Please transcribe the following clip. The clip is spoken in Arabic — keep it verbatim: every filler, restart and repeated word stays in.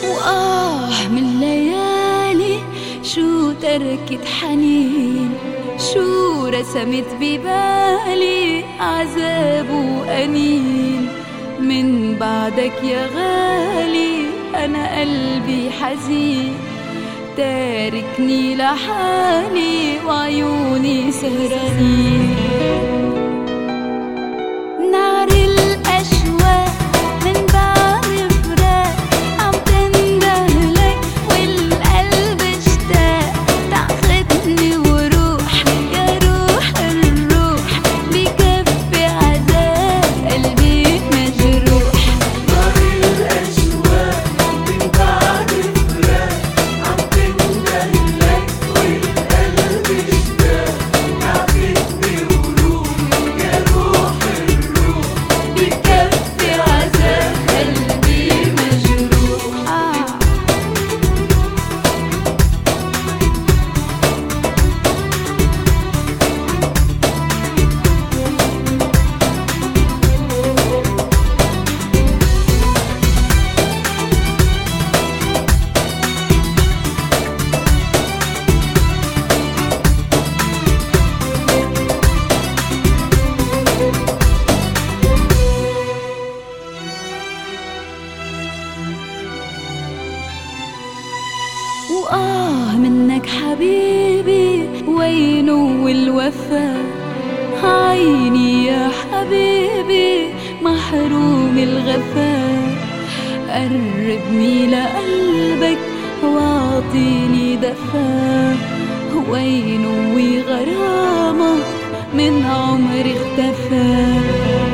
وآه من ليالي شو تركت حنين، شو رسمت ببالي عذاب وأنين. من بعدك يا غالي أنا قلبي حزين، تاركني لحالي وعيوني سهرانين. نار الأشواق من بعد فراق عم تندهلك والقلب اشتاق، تاخدني وروح يا روح الروح بكفي عذاب قلبي مجروح. نار الأشواق من بعد فراق عم تندهلك والقلب اشتاق، تاخدني وروح يا روح الروح بكفي عذاب قلبي مجروح. آه. وآه منك حبيبي وينو الوفا، عيني يا حبيبي محروم الغفا. قربني لقلبك واعطيني دفا، وينو غرامك من عمري اختفى.